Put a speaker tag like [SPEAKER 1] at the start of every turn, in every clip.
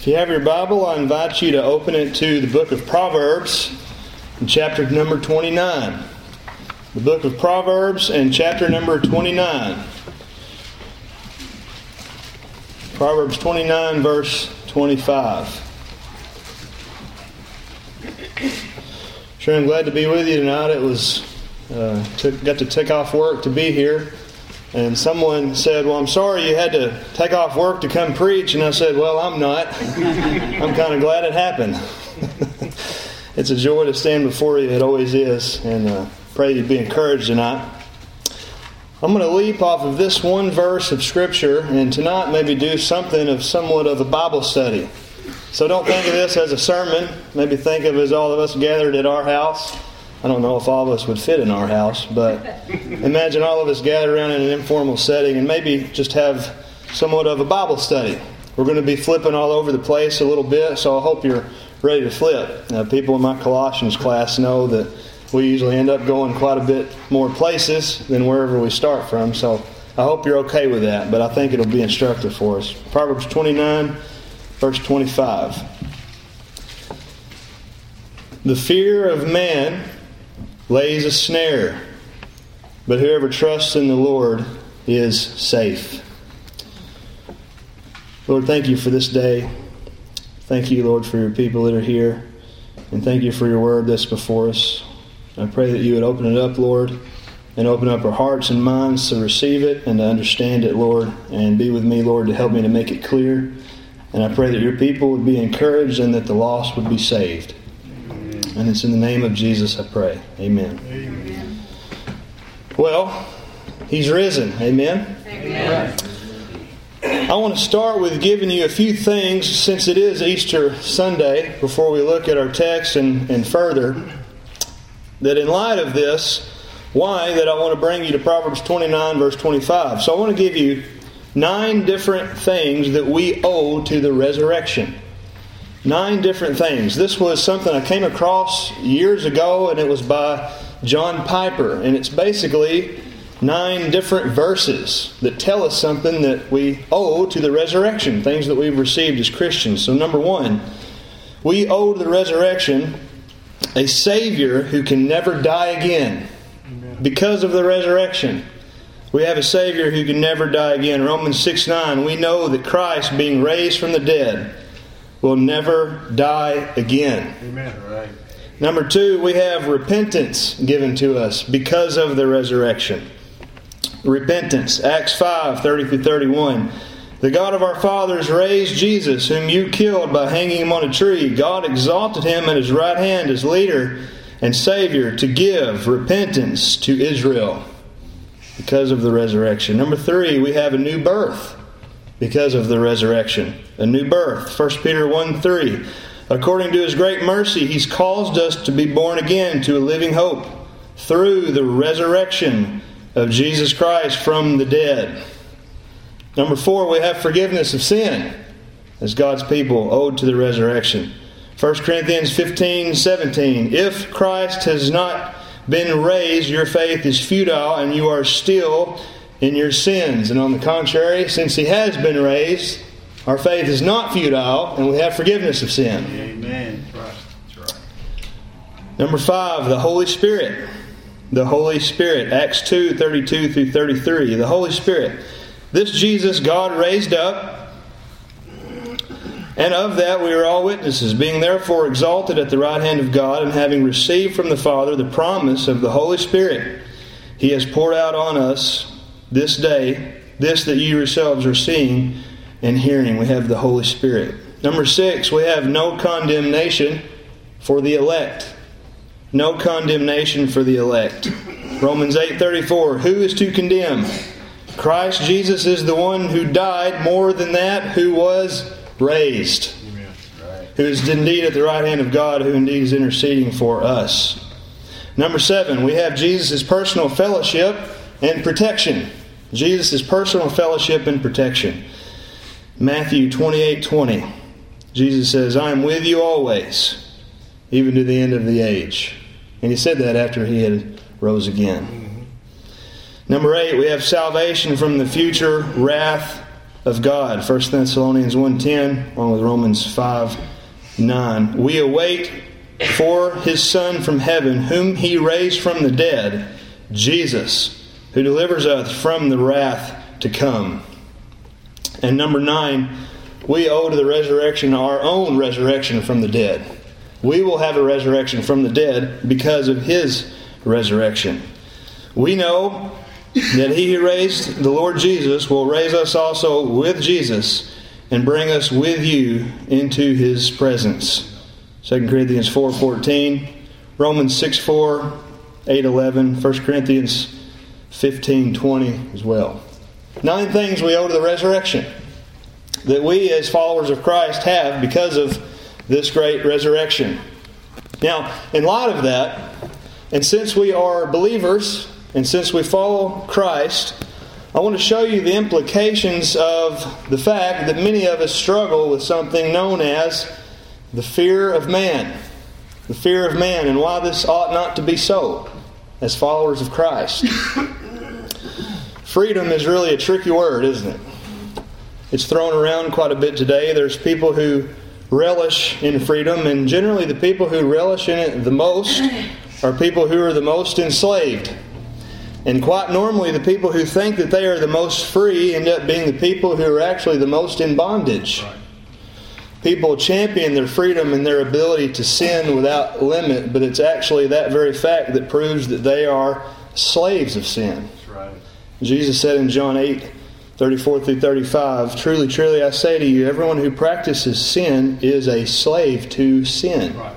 [SPEAKER 1] If you have your Bible, I invite you to open it to the book of Proverbs, in chapter number 29. The book of Proverbs and chapter number 29. Proverbs 29, verse 25. Sure, I'm glad to be with you tonight. It was got to take off work to be here. And someone said, well, I'm sorry you had to take off work to come preach. And I said, well, I'm not. I'm kind of glad it happened. It's a joy to stand before you. It always is. And pray you'd be encouraged tonight. I'm going to leap off of this one verse of Scripture and tonight maybe do somewhat of a Bible study. So don't think of this as a sermon. Maybe think of it as all of us gathered at our house. I don't know if all of us would fit in our house, but imagine all of us gathered around in an informal setting and maybe just have somewhat of a Bible study. We're going to be flipping all over the place a little bit, so I hope you're ready to flip. People in my Colossians class know that we usually end up going quite a bit more places than wherever we start from, so I hope you're okay with that, but I think it'll be instructive for us. Proverbs 29, verse 25. The fear of man lays a snare, but whoever trusts in the Lord is safe. Lord, thank you for this day. Thank you, Lord, for your people that are here. And thank you for your word that's before us. I pray that you would open it up, Lord, and open up our hearts and minds to receive it and to understand it, Lord. And be with me, Lord, to help me to make it clear. And I pray that your people would be encouraged and that the lost would be saved. And it's in the name of Jesus I pray. Amen. Amen. Well, He's risen. Amen? Amen. I want to start with giving you a few things, since it is Easter Sunday, before we look at our text and further, that in light of this, why that I want to bring you to Proverbs 29, verse 25. So I want to give you 9 different things that we owe to the resurrection. 9 different things. This was something I came across years ago, and it was by John Piper. And it's basically 9 different verses that tell us something that we owe to the resurrection, things that we've received as Christians. So number 1, we owe to the resurrection a Savior who can never die again. Amen. Because of the resurrection, we have a Savior who can never die again. Romans 6:9, we know that Christ, being raised from the dead, will never die again. Amen. Right. Number 2, we have repentance given to us because of the resurrection. Repentance. Acts 5:30-31. The God of our fathers raised Jesus, whom you killed by hanging him on a tree. God exalted him at his right hand as leader and Savior to give repentance to Israel because of the resurrection. Number 3, we have a new birth because of the resurrection. A new birth. 1 Peter 1:3. According to His great mercy, He's caused us to be born again to a living hope through the resurrection of Jesus Christ from the dead. Number 4, we have forgiveness of sin as God's people owed to the resurrection. 1 Corinthians 15:17. If Christ has not been raised, your faith is futile and you are still in your sins. And on the contrary, since He has been raised, our faith is not futile and we have forgiveness of sin. Amen. That's right. Number 5, the Holy Spirit. The Holy Spirit. Acts 2:32-33. The Holy Spirit. This Jesus God raised up, and of that we are all witnesses, being therefore exalted at the right hand of God, and having received from the Father the promise of the Holy Spirit, He has poured out on us this day, this that you yourselves are seeing and hearing. We have the Holy Spirit. Number 6, we have no condemnation for the elect. No condemnation for the elect. Romans 8:34. Who is to condemn? Christ Jesus is the one who died, more than that, who was raised. Amen. Right. Who is indeed at the right hand of God, who indeed is interceding for us. Number 7, we have Jesus' personal fellowship and protection. Jesus' personal fellowship and protection. Matthew 28:20. Jesus says, I am with you always, even to the end of the age. And He said that after He had rose again. Number 8, we have salvation from the future wrath of God. 1 Thessalonians 1:10, along with Romans 5:9. We await for His Son from heaven, whom He raised from the dead, Jesus, who delivers us from the wrath to come. And number 9, we owe to the resurrection our own resurrection from the dead. We will have a resurrection from the dead because of His resurrection. We know that He who raised the Lord Jesus will raise us also with Jesus and bring us with you into His presence. 2 Corinthians 4:14, Romans 6:4, 8:11, 1 Corinthians 15:20 as well. 9 things we owe to the resurrection that we as followers of Christ have because of this great resurrection. Now, in light of that, and since we are believers, and since we follow Christ, I want to show you the implications of the fact that many of us struggle with something known as the fear of man. The fear of man, and why this ought not to be so as followers of Christ. Freedom is really a tricky word, isn't it? It's thrown around quite a bit today. There's people who relish in freedom, and generally the people who relish in it the most are people who are the most enslaved. And quite normally the people who think that they are the most free end up being the people who are actually the most in bondage. Right. People champion their freedom and their ability to sin without limit, but it's actually that very fact that proves that they are slaves of sin.
[SPEAKER 2] That's right.
[SPEAKER 1] Jesus said in John 8:34-35, "Truly, truly, I say to you, everyone who practices sin is a slave to sin.
[SPEAKER 2] Right.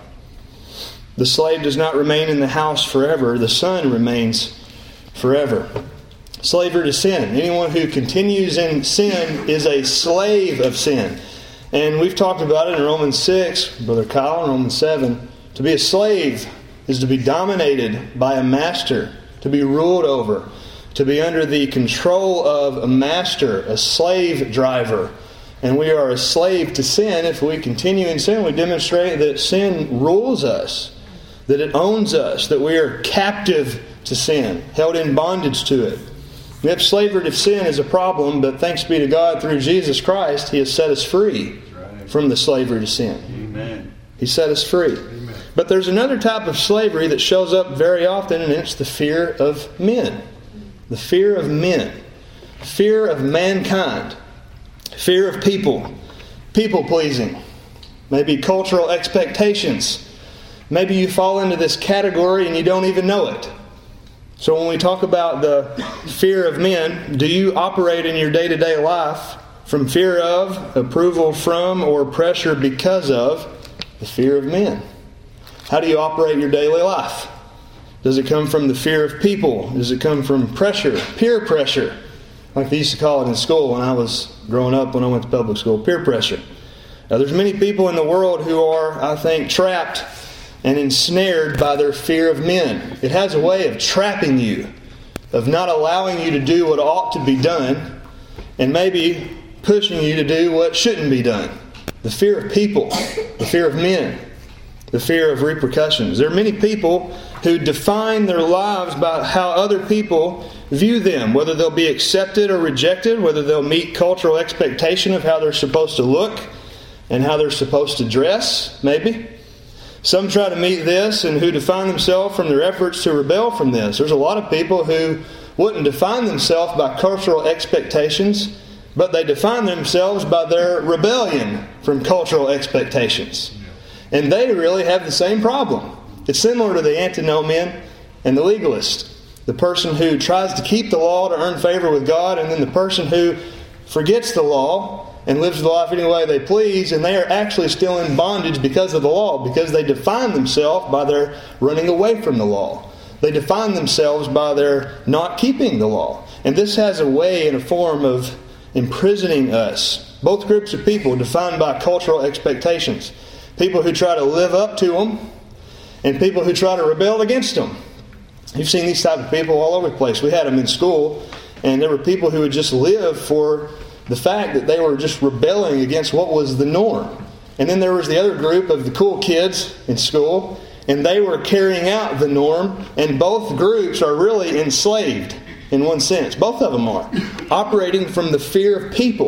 [SPEAKER 1] The slave does not remain in the house forever. The son remains forever." Slavery to sin. Anyone who continues in sin is a slave of sin. And we've talked about it in Romans 6, Brother Kyle, in Romans 7. To be a slave is to be dominated by a master, to be ruled over, to be under the control of a master, a slave driver. And we are a slave to sin. If we continue in sin, we demonstrate that sin rules us, that it owns us, that we are captive to sin, held in bondage to it. Yep, slavery to sin is a problem, but thanks be to God, through Jesus Christ, He has set us free from the slavery to sin.
[SPEAKER 2] Amen.
[SPEAKER 1] He set us free.
[SPEAKER 2] Amen.
[SPEAKER 1] But there's another type of slavery that shows up very often, and it's the fear of men. The fear of men. Fear of mankind. Fear of people. People-pleasing. Maybe cultural expectations. Maybe you fall into this category and you don't even know it. So when we talk about the fear of men, do you operate in your day-to-day life from fear of, approval from, or pressure because of the fear of men? How do you operate your daily life? Does it come from the fear of people? Does it come from pressure, peer pressure? Like they used to call it in school when I was growing up, when I went to public school, peer pressure. Now there's many people in the world who are, I think, trapped and ensnared by their fear of men. It has a way of trapping you, of not allowing you to do what ought to be done, and maybe pushing you to do what shouldn't be done. The fear of people, the fear of men, the fear of repercussions. There are many people who define their lives by how other people view them, whether they'll be accepted or rejected, whether they'll meet cultural expectation of how they're supposed to look and how they're supposed to dress, maybe. Some try to meet this and who define themselves from their efforts to rebel from this. There's a lot of people who wouldn't define themselves by cultural expectations, but they define themselves by their rebellion from cultural expectations. And they really have the same problem. It's similar to the antinomian and the legalist. The person who tries to keep the law to earn favor with God, and then the person who forgets the law and lives the life any way they please, and they are actually still in bondage because of the law, because they define themselves by their running away from the law. They define themselves by their not keeping the law. And this has a way and a form of imprisoning us. Both groups of people defined by cultural expectations. People who try to live up to them, and people who try to rebel against them. You've seen these type of people all over the place. We had them in school, and there were people who would just live for the fact that they were just rebelling against what was the norm. And then there was the other group of the cool kids in school, and they were carrying out the norm, and both groups are really enslaved in one sense. Both of them are. Operating from the fear of people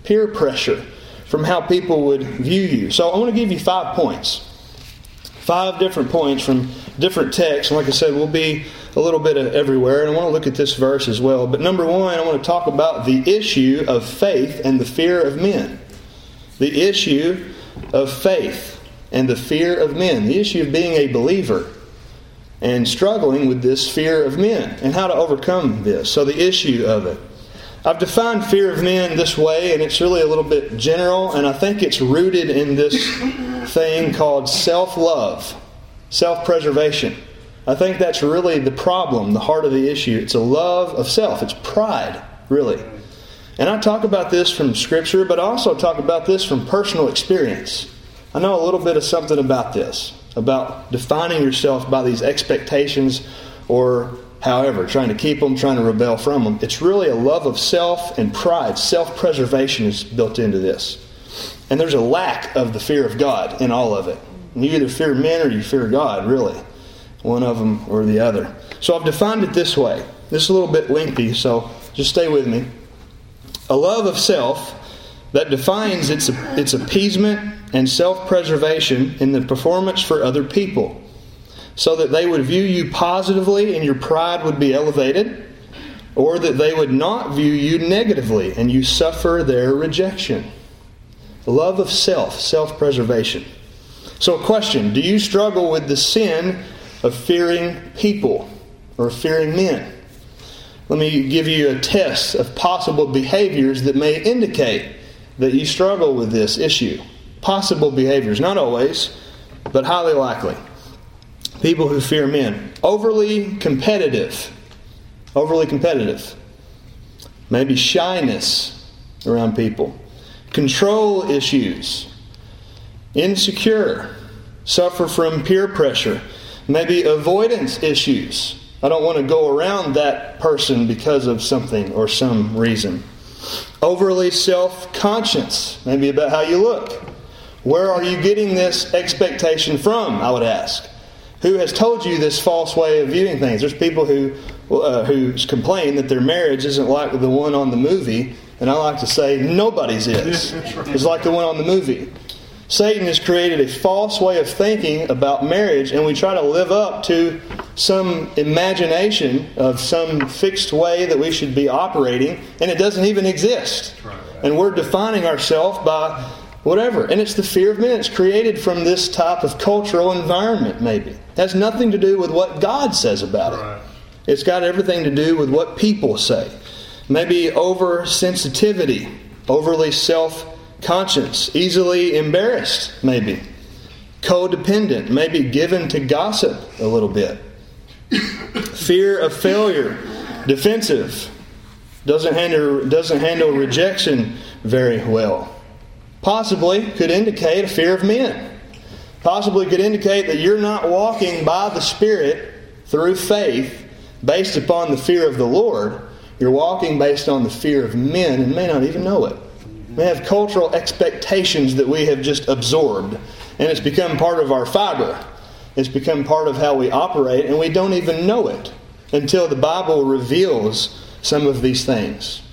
[SPEAKER 1] peer pressure from how people would view you. So I want to give you 5 points. 5 different points from different texts. And like I said, we'll be a little bit of everywhere. And I want to look at this verse as well. But number 1, I want to talk about the issue of faith and the fear of men. The issue of faith and the fear of men. The issue of being a believer and struggling with this fear of men and how to overcome this. So the issue of it. I've defined fear of men this way, and it's really a little bit general, and I think it's rooted in this thing called self-love, self-preservation. I think that's really the problem, the heart of the issue. It's a love of self. It's pride, really. And I talk about this from Scripture, but I also talk about this from personal experience. I know a little bit of something about this, about defining yourself by these expectations or however, trying to keep them, trying to rebel from them. It's really a love of self and pride. Self-preservation is built into this. And there's a lack of the fear of God in all of it. You either fear men or you fear God, really. One of them or the other. So I've defined it this way. This is a little bit lengthy, so just stay with me. A love of self that defines its appeasement and self-preservation in the performance for other people, so that they would view you positively and your pride would be elevated, or that they would not view you negatively and you suffer their rejection. The love of self, self-preservation. So a question, do you struggle with the sin of fearing people or fearing men? Let me give you a test of possible behaviors that may indicate that you struggle with this issue. Possible behaviors, not always, but highly likely. People who fear men. Overly competitive. Maybe shyness around people. Control issues. Insecure. Suffer from peer pressure. Maybe avoidance issues. I don't want to go around that person because of something or some reason. Overly self-conscious. Maybe about how you look. Where are you getting this expectation from, I would ask? Who has told you this false way of viewing things? There's people who complain that their marriage isn't like the one on the movie, and I like to say nobody's is. It's like the one on the movie. Satan has created a false way of thinking about marriage, and we try to live up to some imagination of some fixed way that we should be operating, and it doesn't even exist. And we're defining ourselves by whatever. And it's the fear of men. It's created from this type of cultural environment, maybe. It has nothing to do with what God says about it. It's got everything to do with what people say. Maybe oversensitivity, overly self-conscious, easily embarrassed, maybe. Codependent, maybe given to gossip a little bit. Fear of failure, defensive, doesn't handle rejection very well. Possibly could indicate a fear of men. Possibly could indicate that you're not walking by the Spirit through faith based upon the fear of the Lord. You're walking based on the fear of men and may not even know it. We have cultural expectations that we have just absorbed, and it's become part of our fiber. It's become part of how we operate, and we don't even know it until the Bible reveals some of these things.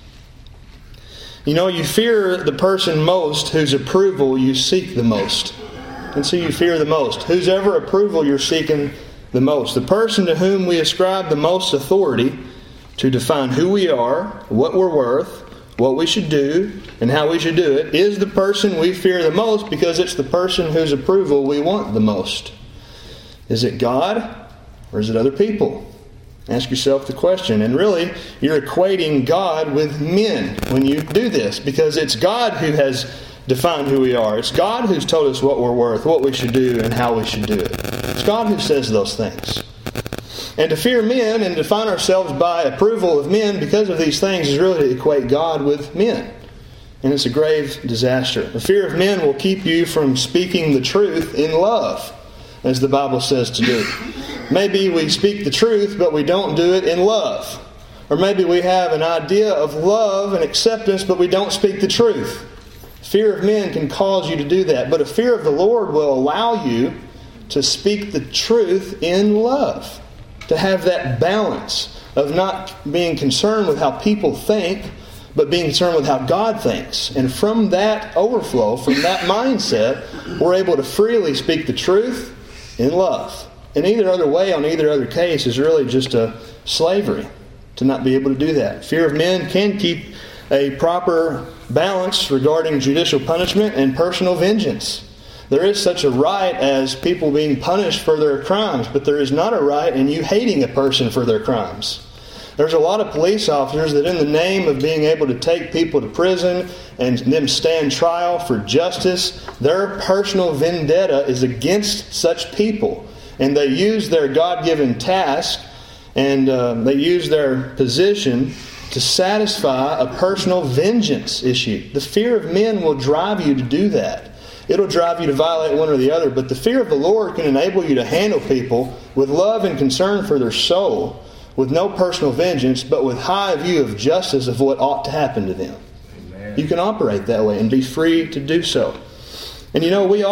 [SPEAKER 1] You know, you fear the person most whose approval you seek the most. And so you fear the most. Whose ever approval you're seeking the most. The person to whom we ascribe the most authority to define who we are, what we're worth, what we should do, and how we should do it, is the person we fear the most because it's the person whose approval we want the most. Is it God or is it other people? Ask yourself the question. And really, you're equating God with men when you do this, because it's God who has defined who we are. It's God who's told us what we're worth, what we should do, and how we should do it. It's God who says those things. And to fear men and define ourselves by approval of men because of these things is really to equate God with men. And it's a grave disaster. The fear of men will keep you from speaking the truth in love, as the Bible says to do. Maybe we speak the truth, but we don't do it in love. Or maybe we have an idea of love and acceptance, but we don't speak the truth. Fear of men can cause you to do that. But a fear of the Lord will allow you to speak the truth in love. To have that balance of not being concerned with how people think, but being concerned with how God thinks. And from that overflow, from that mindset, we're able to freely speak the truth in love. And either other way, on either other case, is really just a slavery to not be able to do that. Fear of men can keep a proper balance regarding judicial punishment and personal vengeance. There is such a right as people being punished for their crimes, but there is not a right in you hating a person for their crimes. There's a lot of police officers that in the name of being able to take people to prison and them stand trial for justice, their personal vendetta is against such people. And they use their God-given task and they use their position to satisfy a personal vengeance issue. The fear of men will drive you to do that. It'll drive you to violate one or the other, but the fear of the Lord can enable you to handle people with love and concern for their soul, with no personal vengeance, but with high view of justice of what ought to happen to them. Amen. You can operate that way and be free to do so. And you know, we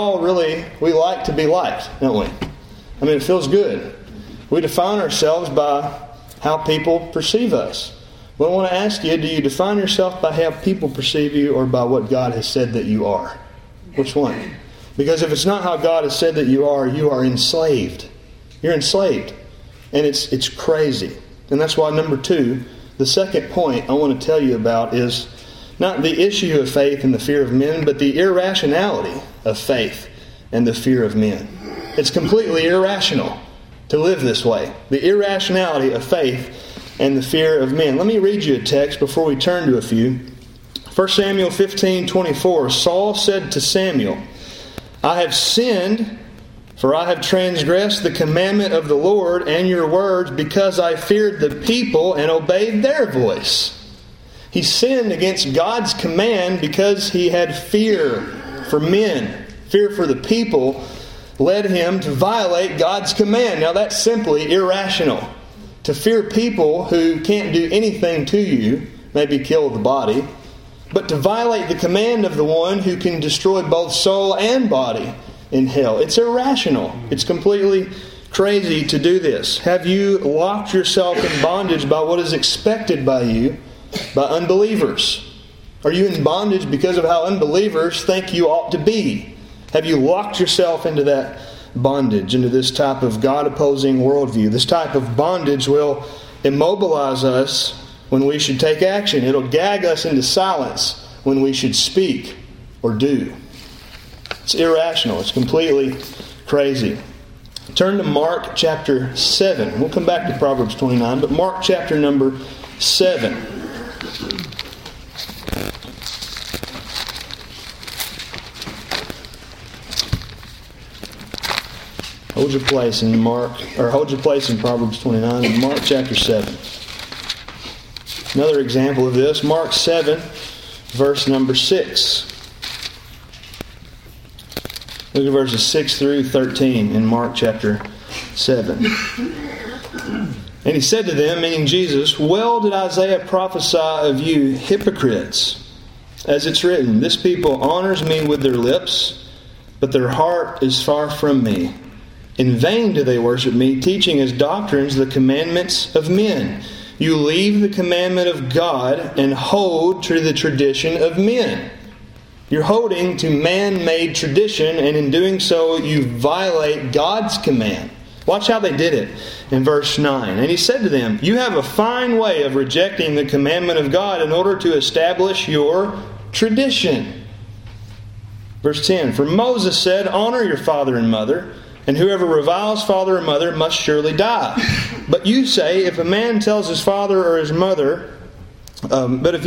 [SPEAKER 1] like to be liked, don't we? I mean, it feels good. We define ourselves by how people perceive us. Well, I want to ask you, do you define yourself by how people perceive you or by what God has said that you are? Which one? Because if it's not how God has said that you are enslaved. You're enslaved. And it's crazy. And that's why, number 2, the second point I want to tell you about is not the issue of faith and the fear of men, but the irrationality of faith and the fear of men. It's completely irrational to live this way. The irrationality of faith and the fear of men. Let me read you a text before we turn to a few. 1 Samuel 15:24, Saul said to Samuel, I have sinned, for I have transgressed the commandment of the Lord and your words, because I feared the people and obeyed their voice. He sinned against God's command because he had fear for men. Fear for the people led him to violate God's command. Now that's simply irrational. To fear people who can't do anything to you, maybe kill the body, but to violate the command of the one who can destroy both soul and body in hell. It's irrational. It's completely crazy to do this. Have you locked yourself in bondage by what is expected by you by unbelievers? Are you in bondage because of how unbelievers think you ought to be? Have you locked yourself into that bondage, into this type of God-opposing worldview? This type of bondage will immobilize us when we should take action. It'll gag us into silence when we should speak or do. It's irrational. It's completely crazy. Turn to Mark chapter 7. We'll come back to Proverbs 29, but Mark chapter number 7. Hold your place in Proverbs 29 and Mark chapter 7. Another example of this, Mark 7, verse number 6. Look at verses 6 through 13 in Mark chapter 7. And he said to them, meaning Jesus, well did Isaiah prophesy of you hypocrites, as it's written, this people honors me with their lips, but their heart is far from me. In vain do they worship me, teaching as doctrines the commandments of men. You leave the commandment of God and hold to the tradition of men. You're holding to man-made tradition, and in doing so you violate God's command. Watch how they did it in verse 9. And he said to them, you have a fine way of rejecting the commandment of God in order to establish your tradition. Verse 10, for Moses said, honor your father and mother, and whoever reviles father or mother must surely die. But you say, if a man tells his father or his mother, whatever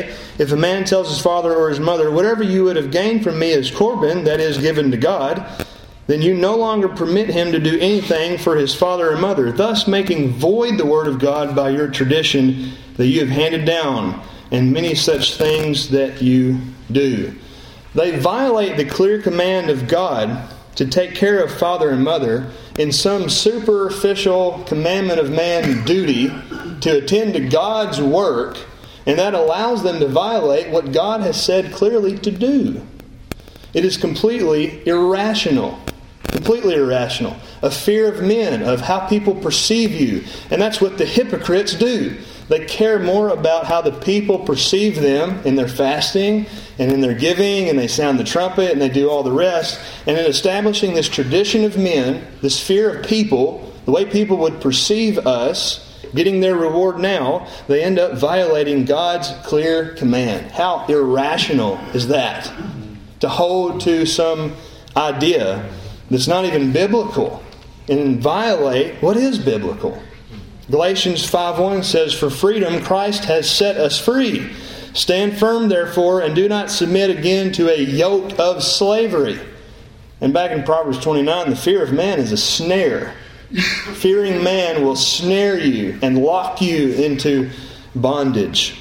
[SPEAKER 1] you would have gained from me as Corban, that is, given to God, then you no longer permit him to do anything for his father or mother, thus making void the word of God by your tradition that you have handed down, and many such things that you do. They violate the clear command of God to take care of father and mother in some superficial commandment of man duty to attend to God's work, and that allows them to violate what God has said clearly to do. It is completely irrational. Completely irrational. A fear of men, of how people perceive you. And that's what the hypocrites do. They care more about how the people perceive them in their fasting and in their giving, and they sound the trumpet and they do all the rest. And in establishing this tradition of men, this fear of people, the way people would perceive us, getting their reward now, they end up violating God's clear command. How irrational is that? To hold to some idea that's not even biblical and violate what is biblical. Galatians 5:1 says, "For freedom Christ has set us free. Stand firm, therefore, and do not submit again to a yoke of slavery." And back in Proverbs 29, the fear of man is a snare. Fearing man will snare you and lock you into bondage.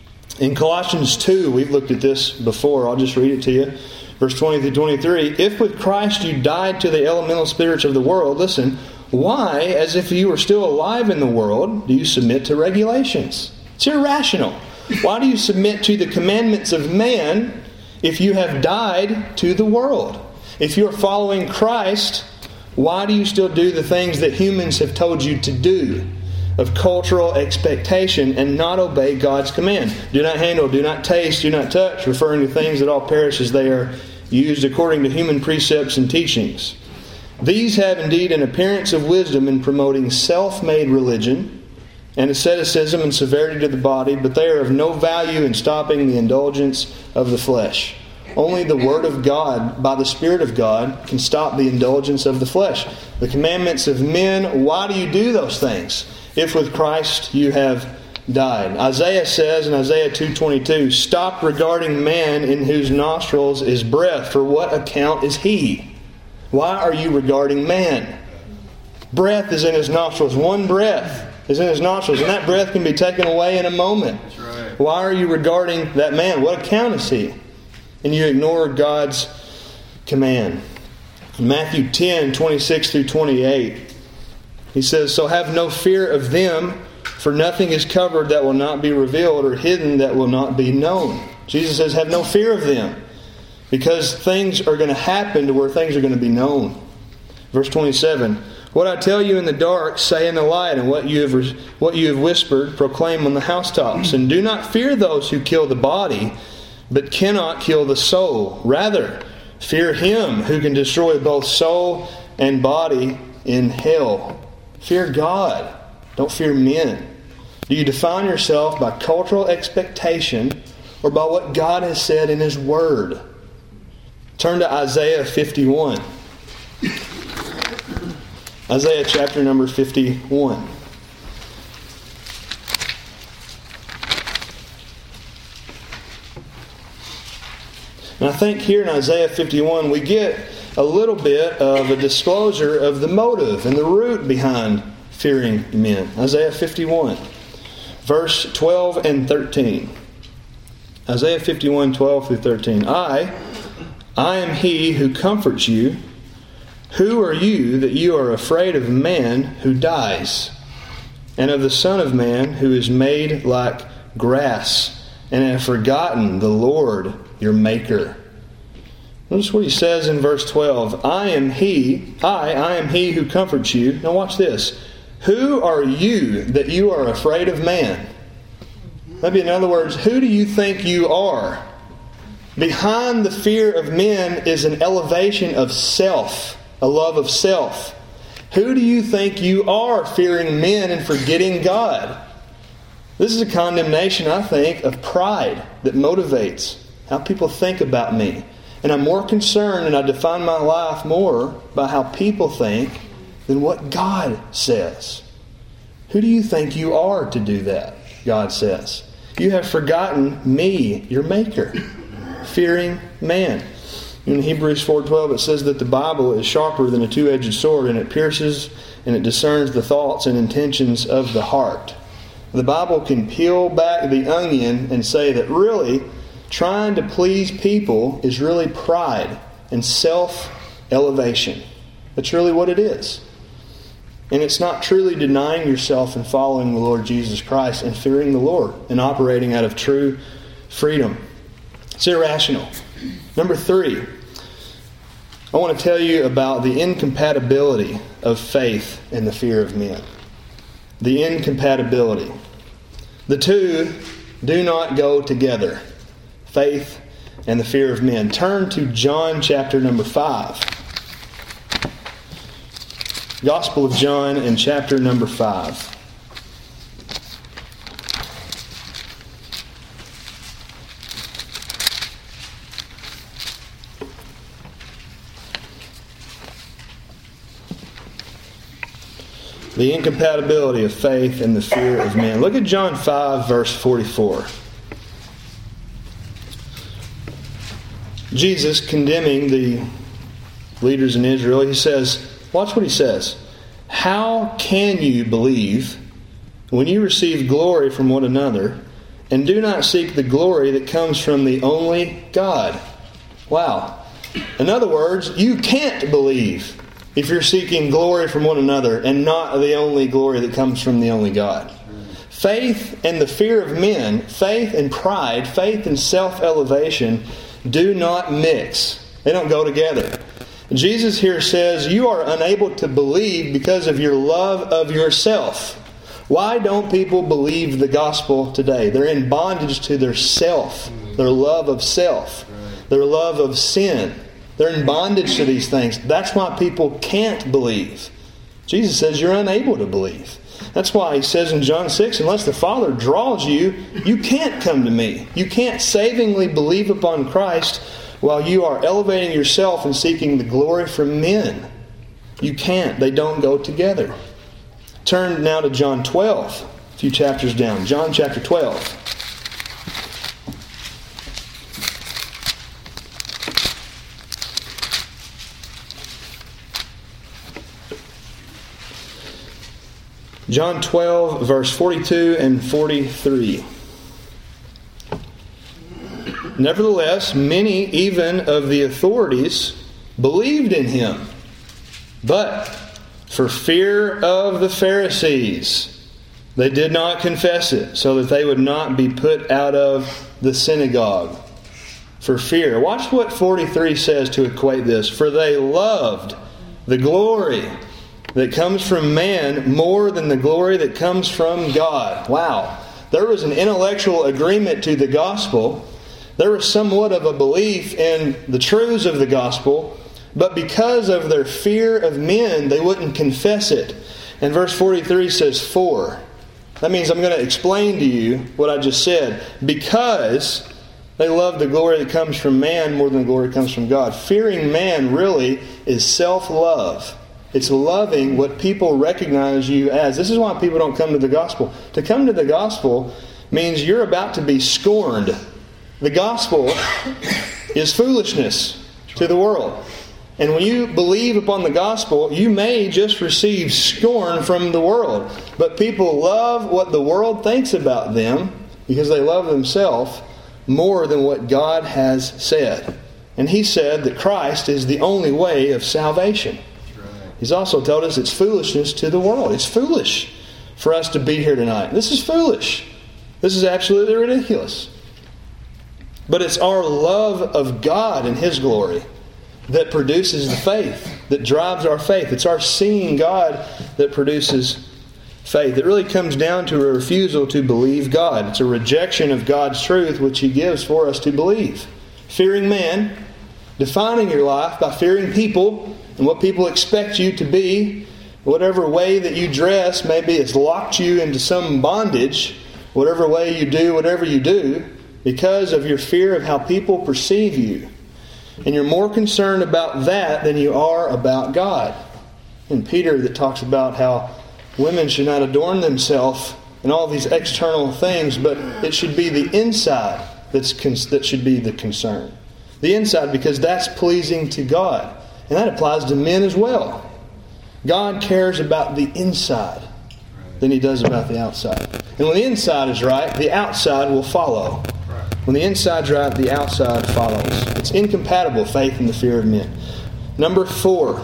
[SPEAKER 1] In Colossians 2, we've looked at this before. I'll just read it to you. Verse 20 through 23. "If with Christ you died to the elemental spirits of the world," listen, "why, as if you were still alive in the world, do you submit to regulations?" It's irrational. Why do you submit to the commandments of man if you have died to the world? If you're following Christ, why do you still do the things that humans have told you to do of cultural expectation and not obey God's command? Do not handle, do not taste, do not touch, referring to things that all perish as they are used according to human precepts and teachings. These have indeed an appearance of wisdom in promoting self-made religion and asceticism and severity to the body, but they are of no value in stopping the indulgence of the flesh. Only the Word of God, by the Spirit of God, can stop the indulgence of the flesh. The commandments of men, why do you do those things if with Christ you have died? Isaiah says in Isaiah 2:22, "Stop regarding man in whose nostrils is breath, for what account is he?" Why are you regarding man? Breath is in his nostrils. One breath is in his nostrils, and that breath can be taken away in a moment.
[SPEAKER 2] That's right.
[SPEAKER 1] Why are you regarding that man? What account is he? And you ignore God's command. In Matthew 10:26 through 28, he says, "So have no fear of them, for nothing is covered that will not be revealed, or hidden that will not be known." Jesus says, have no fear of them, because things are going to happen to where things are going to be known. Verse 27, "What I tell you in the dark, say in the light, and what you have whispered, proclaim on the housetops. And do not fear those who kill the body, but cannot kill the soul. Rather, fear him who can destroy both soul and body in hell." Fear God. Don't fear men. Do you define yourself by cultural expectation or by what God has said in His Word? Turn to Isaiah 51. Isaiah chapter number 51. And I think here in Isaiah 51 we get a little bit of a disclosure of the motive and the root behind fearing men. Isaiah 51, verse 12 and 13. Isaiah 51, 12 through 13. I am He who comforts you. Who are you that you are afraid of man who dies, and of the Son of Man who is made like grass, and have forgotten the Lord your Maker? Notice what he says in verse 12. I am He who comforts you. Now watch this. Who are you that you are afraid of man? Maybe in other words, who do you think you are? Behind the fear of men is an elevation of self, a love of self. Who do you think you are, fearing men and forgetting God? This is a condemnation, I think, of pride that motivates how people think about me. And I'm more concerned, and I define my life more by how people think than what God says. Who do you think you are to do that? God says. You have forgotten me, your Maker, fearing man. In Hebrews 4:12 it says that the Bible is sharper than a two-edged sword, and it pierces and it discerns the thoughts and intentions of the heart. The Bible can peel back the onion and say that really trying to please people is really pride and self-elevation. That's really what it is. And it's not truly denying yourself and following the Lord Jesus Christ and fearing the Lord and operating out of true freedom. It's irrational. Number 3, I want to tell you about the incompatibility of faith and the fear of men. The incompatibility. The two do not go together. Faith and the fear of men. Turn to John chapter number 5. Gospel of John in chapter number 5. The incompatibility of faith and the fear of men. Look at John 5, verse 44. Jesus condemning the leaders in Israel, he says, watch what he says. How can you believe when you receive glory from one another and do not seek the glory that comes from the only God? Wow. In other words, you can't believe if you're seeking glory from one another and not the only glory that comes from the only God. Faith and the fear of men, faith and pride, faith and self-elevation do not mix. They don't go together. Jesus here says you are unable to believe because of your love of yourself. Why don't people believe the gospel today? They're in bondage to their self, their love of self, their love of sin. They're in bondage to these things. That's why people can't believe. Jesus says you're unable to believe. That's why he says in John 6, unless the Father draws you, you can't come to me. You can't savingly believe upon Christ while you are elevating yourself and seeking the glory from men. You can't. They don't go together. Turn now to John 12, a few chapters down. John chapter 12. John 12, verse 42 and 43. Nevertheless, many even of the authorities believed in him. But for fear of the Pharisees, they did not confess it, so that they would not be put out of the synagogue. For fear. Watch what 43 says to equate this. For they loved the glory that comes from man more than the glory that comes from God. Wow. There was an intellectual agreement to the gospel. There was somewhat of a belief in the truths of the gospel, but because of their fear of men, they wouldn't confess it. And verse 43 says, for. That means I'm going to explain to you what I just said. Because they love the glory that comes from man more than the glory that comes from God. Fearing man really is self-love. It's loving what people recognize you as. This is why people don't come to the gospel. To come to the gospel means you're about to be scorned. The gospel is foolishness to the world. And when you believe upon the gospel, you may just receive scorn from the world. But people love what the world thinks about them because they love themselves more than what God has said. And He said that Christ is the only way of salvation. He's also told us it's foolishness to the world. It's foolish for us to be here tonight. This is foolish. This is absolutely ridiculous. But it's our love of God and His glory that produces the faith, that drives our faith. It's our seeing God that produces faith. It really comes down to a refusal to believe God. It's a rejection of God's truth which He gives for us to believe. Fearing man, defining your life by fearing people and what people expect you to be, whatever way that you dress, maybe it's locked you into some bondage, whatever way you do, because of your fear of how people perceive you. And you're more concerned about that than you are about God. And Peter that talks about how women should not adorn themselves and all these external things, but it should be the inside that should be the concern. The inside, because that's pleasing to God. And that applies to men as well. God cares about the inside than He does about the outside. And when the inside is right, the outside will follow. When the inside's right, the outside follows. It's incompatible, faith and the fear of men. Number 4,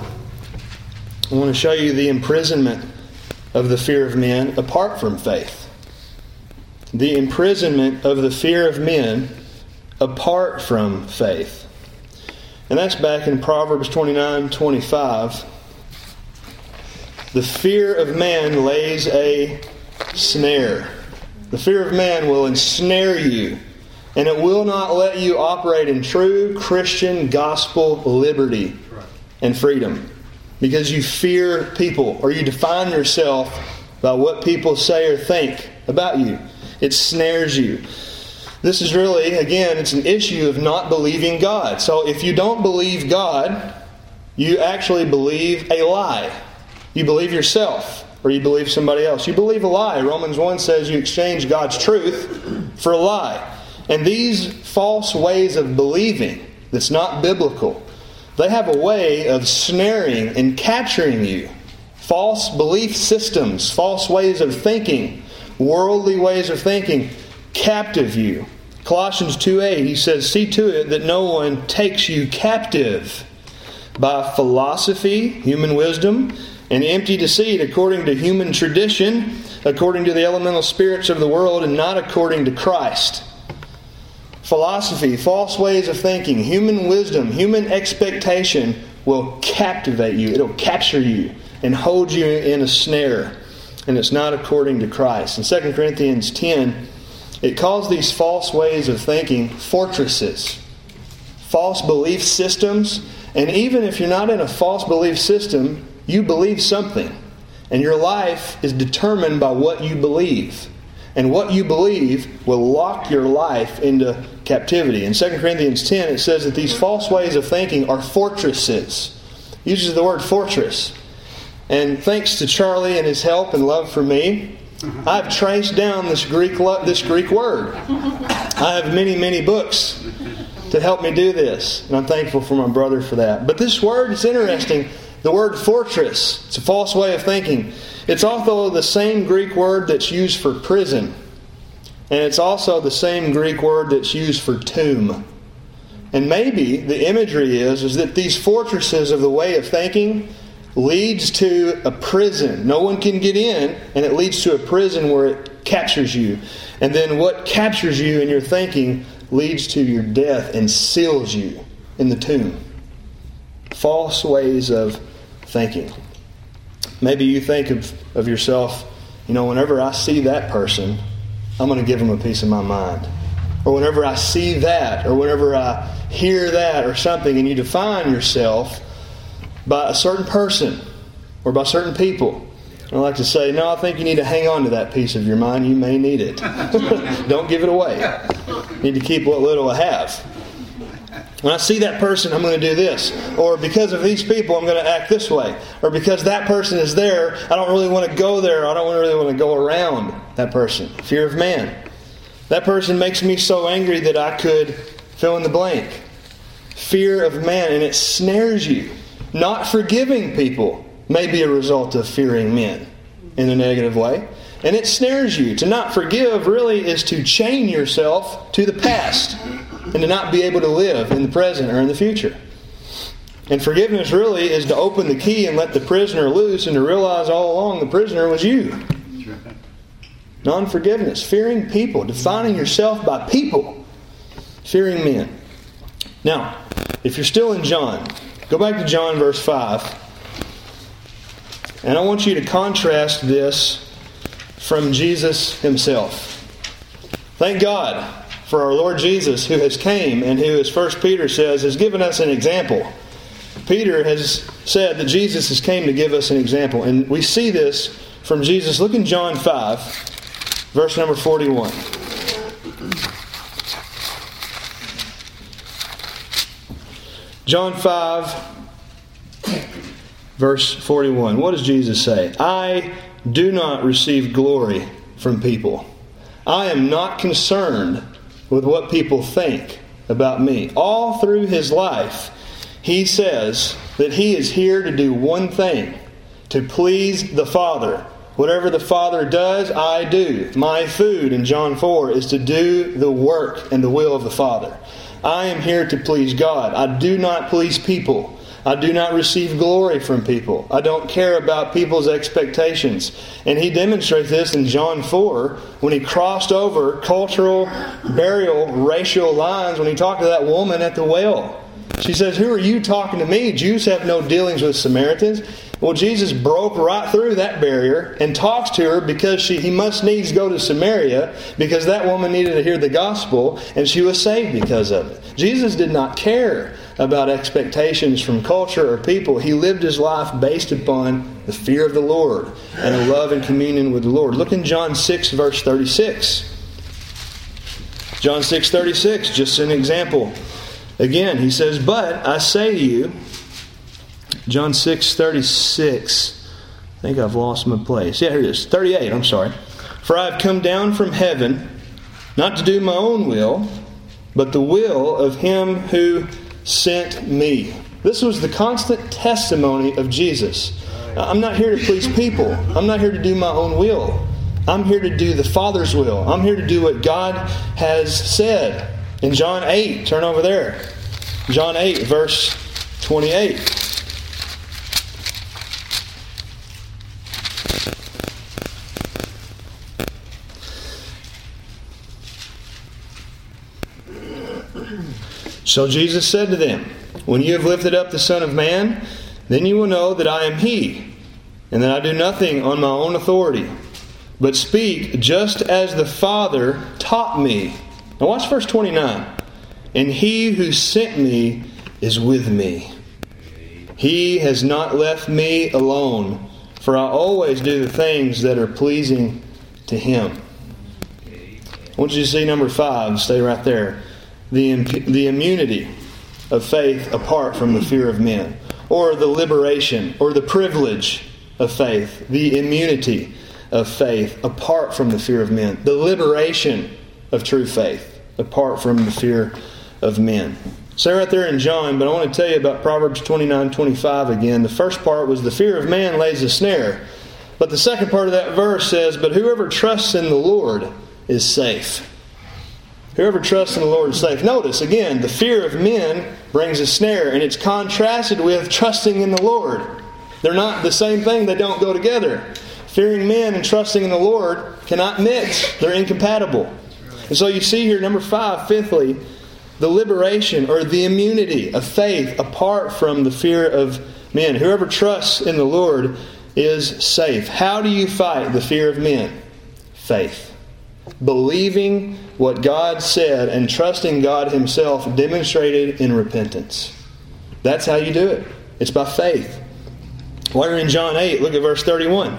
[SPEAKER 1] I want to show you the imprisonment of the fear of men apart from faith. The imprisonment of the fear of men apart from faith. And that's back in Proverbs 29:25. The fear of man lays a snare, The fear of man will ensnare you, and it will not let you operate in true Christian gospel liberty and freedom. Because you fear people, or you define yourself by what people say or think about you. It snares you. This is really, again, it's an issue of not believing God. So if you don't believe God, you actually believe a lie. You believe yourself, or you believe somebody else. You believe a lie. Romans 1 says you exchange God's truth for a lie. And these false ways of believing, that's not biblical, they have a way of snaring and capturing you. False belief systems, false ways of thinking, worldly ways of thinking, captive you. Colossians 2:8, he says, see to it that no one takes you captive by philosophy, human wisdom, and empty deceit according to human tradition, according to the elemental spirits of the world, and not according to Christ. Philosophy, false ways of thinking, human wisdom, human expectation will captivate you. It'll capture you and hold you in a snare. And it's not according to Christ. In 2 Corinthians 10, it calls these false ways of thinking fortresses. False belief systems. And even if you're not in a false belief system, you believe something. And your life is determined by what you believe. And what you believe will lock your life into captivity. In 2 Corinthians 10, it says that these false ways of thinking are fortresses. It uses the word fortress. And thanks to Charlie and his help and love for me, I've traced down this Greek word. I have many, many books to help me do this. And I'm thankful for my brother for that. But this word is interesting. The word fortress, it's a false way of thinking. It's also the same Greek word that's used for prison. And it's also the same Greek word that's used for tomb. And maybe the imagery is that these fortresses of the way of thinking leads to a prison. No one can get in, and it leads to a prison where it captures you. And then what captures you in your thinking leads to your death and seals you in the tomb. False ways of thinking. Maybe you think of yourself, whenever I see that person, I'm going to give them a piece of my mind. Or whenever I see that, or whenever I hear that or something, and you define yourself by a certain person or by certain people. I like to say, no, I think you need to hang on to that piece of your mind. You may need it. Don't give it away. You need to keep what little I have. When I see that person, I'm going to do this. Or because of these people, I'm going to act this way. Or because that person is there, I don't really want to go there. I don't really want to go around that person. Fear of man. That person makes me so angry that I could fill in the blank. Fear of man, and it snares you. Not forgiving people may be a result of fearing men in a negative way. And it snares you. To not forgive really is to chain yourself to the past and to not be able to live in the present or in the future. And forgiveness really is to open the key and let the prisoner loose and to realize all along the prisoner was you. Non-forgiveness, fearing people, defining yourself by people, fearing men. Now, if you're still in John, go back to John verse 5. And I want you to contrast this from Jesus himself. Thank God for our Lord Jesus, who has came and who, as 1 Peter says, has given us an example. Peter has said that Jesus has came to give us an example. And we see this from Jesus. Look in John 5, verse number 41. John 5, verse 41. What does Jesus say? I do not receive glory from people. I am not concerned with what people think about me. All through his life, he says that he is here to do one thing, to please the Father. Whatever the Father does, I do. My food, in John 4, is to do the work and the will of the Father. I am here to please God. I do not please people. I do not receive glory from people. I don't care about people's expectations. And he demonstrates this in John 4 when he crossed over cultural, burial, racial lines when he talked to that woman at the well. She says, "Who are you talking to me? Jews have no dealings with Samaritans." Well, Jesus broke right through that barrier and talks to her because he must needs go to Samaria because that woman needed to hear the gospel and she was saved because of it. Jesus did not care about expectations from culture or people. He lived his life based upon the fear of the Lord and a love and communion with the Lord. Look in John 6, verse 36. John 6:36, just an example. Again, he says, "But I say to you," John 6:36. I think I've lost my place. Yeah, here it is. 38, I'm sorry. "For I have come down from heaven, not to do my own will, but the will of him who sent me." This was the constant testimony of Jesus. I'm not here to please people. I'm not here to do my own will. I'm here to do the Father's will. I'm here to do what God has said. In John 8, turn over there. John 8, verse 28. So Jesus said to them, "When you have lifted up the Son of Man, then you will know that I am He, and that I do nothing on my own authority, but speak just as the Father taught me." Now watch verse 29. "And He who sent me is with me. He has not left me alone, for I always do the things that are pleasing to Him." I want you to see number 5. Stay right there. The immunity of faith apart from the fear of men. Or the liberation or the privilege of faith. The immunity of faith apart from the fear of men. The liberation of true faith apart from the fear of men. So right there in John, but I want to tell you about Proverbs 29:25 again. The first part was the fear of man lays a snare. But the second part of that verse says, "But whoever trusts in the Lord is safe." Whoever trusts in the Lord is safe. Notice, again, the fear of men brings a snare, and it's contrasted with trusting in the Lord. They're not the same thing. They don't go together. Fearing men and trusting in the Lord cannot mix. They're incompatible. And so you see here, number 5, fifthly, the liberation or the immunity of faith apart from the fear of men. Whoever trusts in the Lord is safe. How do you fight the fear of men? Faith. Believing what God said and trusting God Himself demonstrated in repentance. That's how you do it. It's by faith. While you're in John 8, look at verse 31.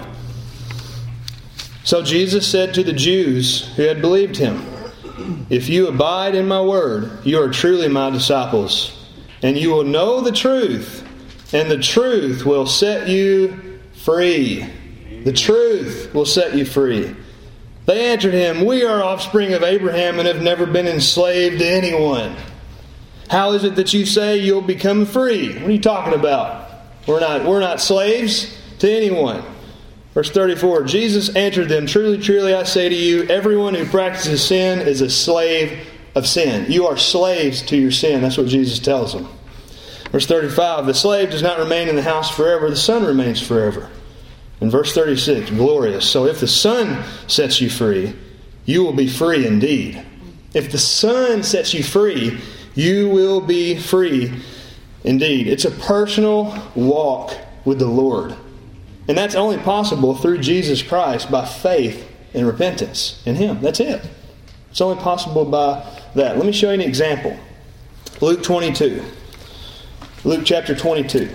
[SPEAKER 1] "So Jesus said to the Jews who had believed Him, 'If you abide in my word, you are truly my disciples, and you will know the truth, and the truth will set you free.'" The truth will set you free. They answered Him, "We are offspring of Abraham and have never been enslaved to anyone. How is it that you say you'll become free?" What are you talking about? We're not slaves to anyone. Verse 34, Jesus answered them, "Truly, truly, I say to you, everyone who practices sin is a slave of sin." You are slaves to your sin. That's what Jesus tells them. Verse 35, "The slave does not remain in the house forever. The son remains forever." In verse 36, glorious. "So if the Son sets you free, you will be free indeed." If the Son sets you free, you will be free indeed. It's a personal walk with the Lord. And that's only possible through Jesus Christ by faith and repentance in Him. That's it. It's only possible by that. Let me show you an example. Luke 22. Luke chapter 22.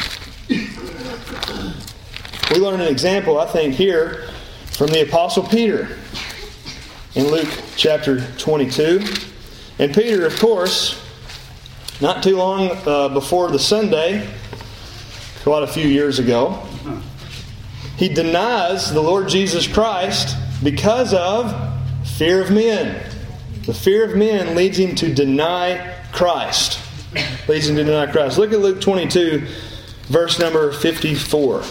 [SPEAKER 1] We learn an example, I think, here from the Apostle Peter in Luke chapter 22. And Peter, of course, not too long before the Sunday, quite a few years ago, he denies the Lord Jesus Christ because of fear of men. The fear of men leads him to deny Christ. Leads him to deny Christ. Look at Luke 22, verse number 54.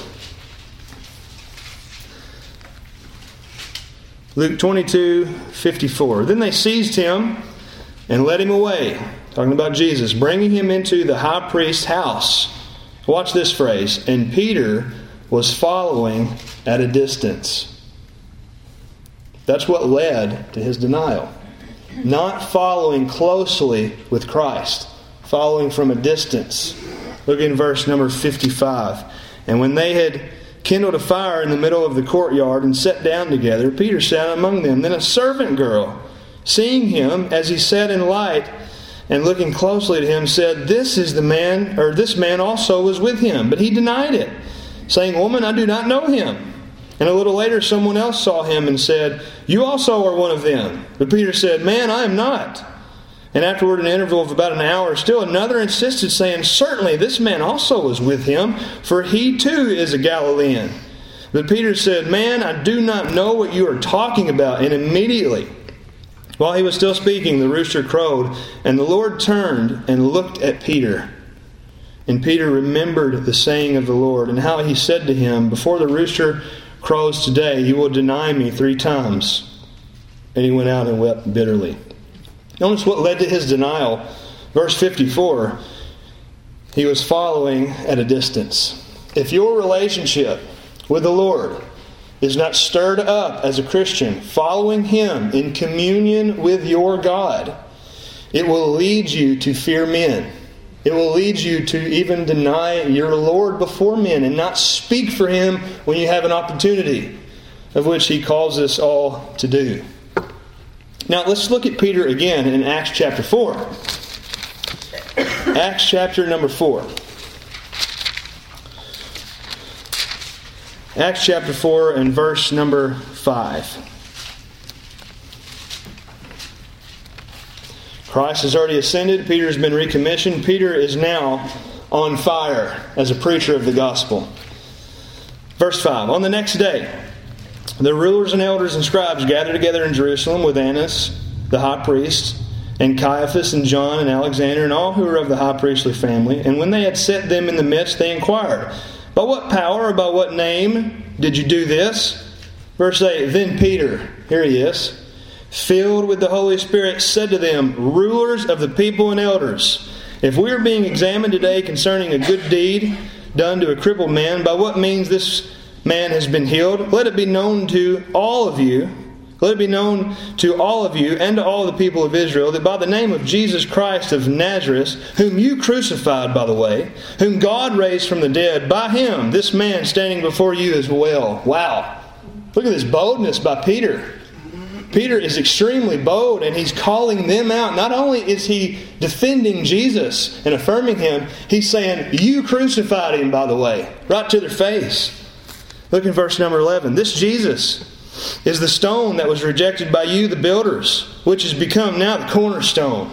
[SPEAKER 1] Luke 22:54. "Then they seized him and led him away," talking about Jesus, "bringing him into the high priest's house." Watch this phrase. "And Peter was following at a distance." That's what led to his denial. Not following closely with Christ. Following from a distance. Look in verse number 55. And when they had kindled a fire in the middle of the courtyard and sat down together, Peter sat among them. Then a servant girl, seeing him as he sat in light and looking closely at him, said, "This is the man," or "This man also was with him." But he denied it, saying, "Woman, I do not know him." And a little later someone else saw him and said, "You also are one of them." But Peter said, "Man, I am not." And afterward, an interval of about an hour, still another insisted, saying, "Certainly this man also was with him, for he too is a Galilean." But Peter said, "Man, I do not know what you are talking about." And immediately, while he was still speaking, the rooster crowed, and the Lord turned and looked at Peter. And Peter remembered the saying of the Lord, and how he said to him, "Before the rooster crows today, you will deny me 3 times." And he went out and wept bitterly. Notice what led to his denial. Verse 54, he was following at a distance. If your relationship with the Lord is not stirred up as a Christian, following Him in communion with your God, it will lead you to fear men. It will lead you to even deny your Lord before men and not speak for Him when you have an opportunity, of which He calls us all to do. Now let's look at Peter again in Acts chapter 4. Acts chapter number 4. Acts chapter 4 and verse number 5. Christ has already ascended. Peter has been recommissioned. Peter is now on fire as a preacher of the gospel. Verse 5. On the next day, the rulers and elders and scribes gathered together in Jerusalem with Annas, the high priest, and Caiaphas and John and Alexander and all who were of the high priestly family. And when they had set them in the midst, they inquired, "By what power or by what name did you do this?" Verse 8, Then Peter, here he is, filled with the Holy Spirit, said to them, "Rulers of the people and elders, if we are being examined today concerning a good deed done to a crippled man, by what means this man has been healed, let it be known to all of you, and to all the people of Israel, that by the name of Jesus Christ of Nazareth, whom you crucified, by the way, whom God raised from the dead, by Him, this man standing before you is well." Wow. Look at this boldness by Peter. Peter is extremely bold, and he's calling them out. Not only is he defending Jesus and affirming Him, he's saying, "You crucified Him, by the way," right to their face. Look in verse number 11. "This Jesus is the stone that was rejected by you, the builders, which has become now the cornerstone.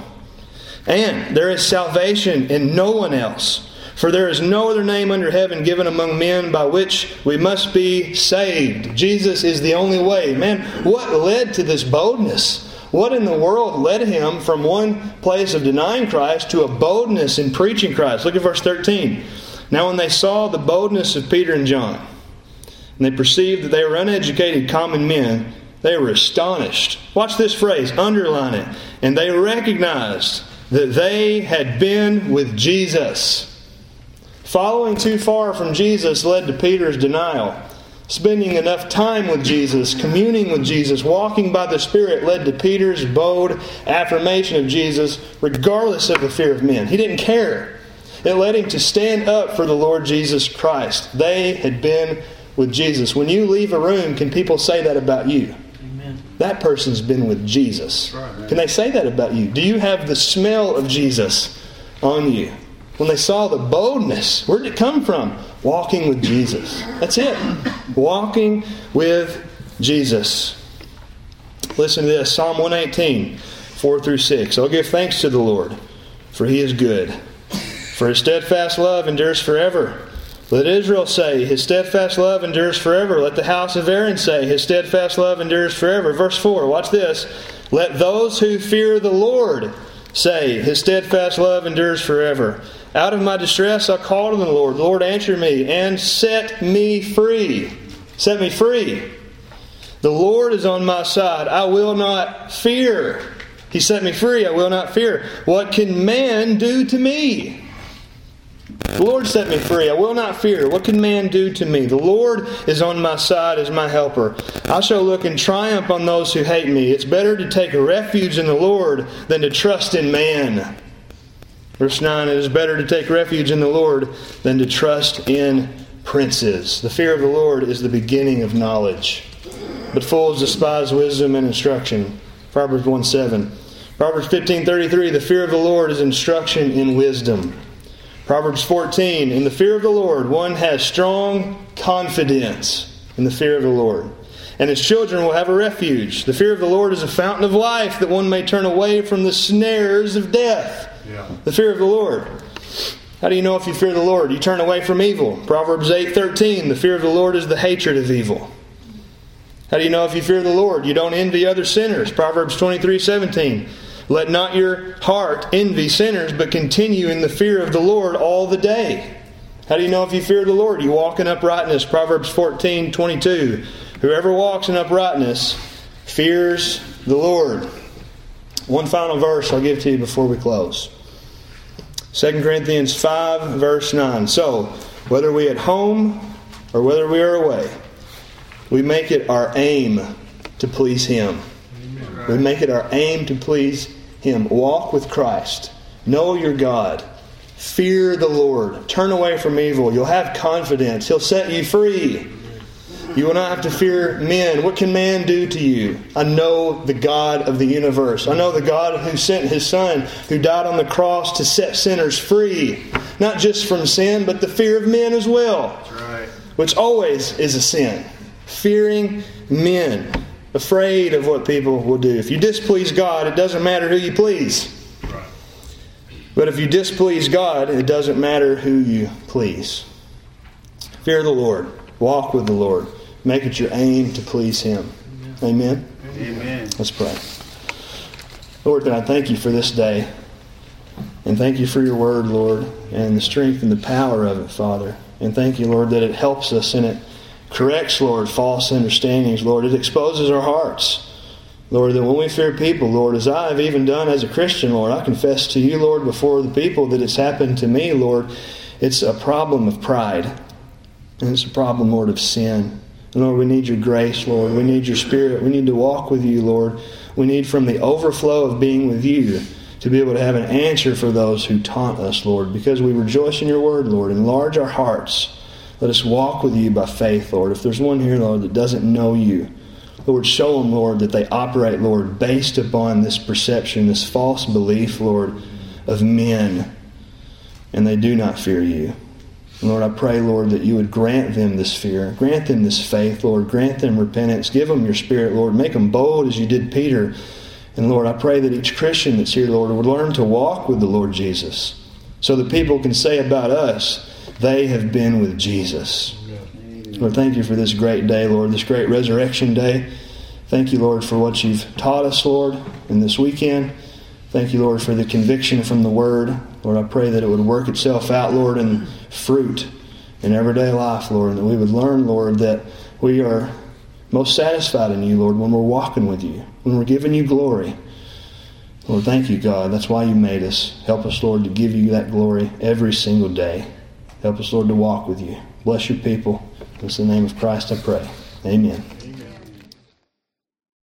[SPEAKER 1] And there is salvation in no one else. For there is no other name under heaven given among men by which we must be saved." Jesus is the only way. Man, what led to this boldness? What in the world led him from one place of denying Christ to a boldness in preaching Christ? Look at verse 13. "Now when they saw the boldness of Peter and John, and they perceived that they were uneducated common men, they were astonished." Watch this phrase, underline it. "And they recognized that they had been with Jesus." Following too far from Jesus led to Peter's denial. Spending enough time with Jesus, communing with Jesus, walking by the Spirit led to Peter's bold affirmation of Jesus regardless of the fear of men. He didn't care. It led him to stand up for the Lord Jesus Christ. They had been with Jesus. When you leave a room, can people say that about you? Amen. That person's been with Jesus. Right. Can they say that about you? Do you have the smell of Jesus on you? When they saw the boldness, where did it come from? Walking with Jesus. That's it. Walking with Jesus. Listen to this. Psalm 118, 4 through 6. "Oh, give thanks to the Lord, for He is good. For His steadfast love endures forever. Let Israel say, His steadfast love endures forever. Let the house of Aaron say, His steadfast love endures forever." Verse 4, watch this. "Let those who fear the Lord say, His steadfast love endures forever. Out of my distress I called on the Lord. The Lord answered me and set me free." Set me free. "The Lord is on my side. I will not fear." He set me free. I will not fear. "What can man do to me?" The Lord set me free. I will not fear. What can man do to me? The Lord is on my side as my helper. I shall look in triumph on those who hate me. It's better to take refuge in the Lord than to trust in man. Verse 9, "It is better to take refuge in the Lord than to trust in princes. The fear of the Lord is the beginning of knowledge, but fools despise wisdom and instruction. Proverbs 1:7. Proverbs 15:33, the fear of the Lord is instruction in wisdom. Proverbs 14, in the fear of the Lord, one has strong confidence in the fear of the Lord, and his children will have a refuge. The fear of the Lord is a fountain of life, that one may turn away from the snares of death. The fear of the Lord. How do you know if you fear the Lord? You turn away from evil. Proverbs 8:13, the fear of the Lord is the hatred of evil. How do you know if you fear the Lord? You don't envy other sinners. Proverbs 23:17, let not your heart envy sinners, but continue in the fear of the Lord all the day. How do you know if you fear the Lord? You walk in uprightness. Proverbs 14:22, whoever walks in uprightness fears the Lord. One final verse I'll give to you before we close. 2 Corinthians 5, verse 9. So, whether we are at home or whether we are away, we make it our aim to please Him. We make it our aim to please Him. Walk with Christ. Know your God. Fear the Lord. Turn away from evil. You'll have confidence. He'll set you free. You will not have to fear men. What can man do to you? I know the God of the universe. I know the God who sent His Son, who died on the cross to set sinners free. Not just from sin, but the fear of men as well. That's right. Which always is a sin. Fearing men. Afraid of what people will do. If you displease God, it doesn't matter who you please. Right. But if you displease God, it doesn't matter who you please. Fear the Lord. Walk with the Lord. Make it your aim to please Him. Amen?
[SPEAKER 2] Amen.
[SPEAKER 1] Let's pray. Lord, I thank You for this day. And thank You for Your word, Lord, and the strength and the power of it, Father. And thank You, Lord, that it helps us and it corrects, Lord, false understandings, Lord. It exposes our hearts. Lord, that when we fear people, Lord, as I have even done as a Christian, Lord, I confess to You, Lord, before the people that it's happened to me, Lord, it's a problem of pride. And it's a problem, Lord, of sin. And Lord, we need Your grace, Lord. We need Your Spirit. We need to walk with You, Lord. We need from the overflow of being with You to be able to have an answer for those who taunt us, Lord, because we rejoice in Your word, Lord. Enlarge our hearts. Let us walk with You by faith, Lord. If there's one here, Lord, that doesn't know You, Lord, show them, Lord, that they operate, Lord, based upon this perception, this false belief, Lord, of men, and they do not fear You. And Lord, I pray, Lord, that You would grant them this fear. Grant them this faith, Lord. Grant them repentance. Give them Your Spirit, Lord. Make them bold as You did Peter. And Lord, I pray that each Christian that's here, Lord, would learn to walk with the Lord Jesus, so that people can say about us, they have been with Jesus. Lord, thank You for this great day, Lord, this great resurrection day. Thank You, Lord, for what You've taught us, Lord, in this weekend. Thank You, Lord, for the conviction from the Word. Lord, I pray that it would work itself out, Lord, in fruit in everyday life, Lord, and that we would learn, Lord, that we are most satisfied in You, Lord, when we're walking with You, when we're giving You glory. Lord, thank You, God. That's why You made us. Help us, Lord, to give You that glory every single day. Help us, Lord, to walk with You. Bless Your people. In the name of Christ I pray. Amen.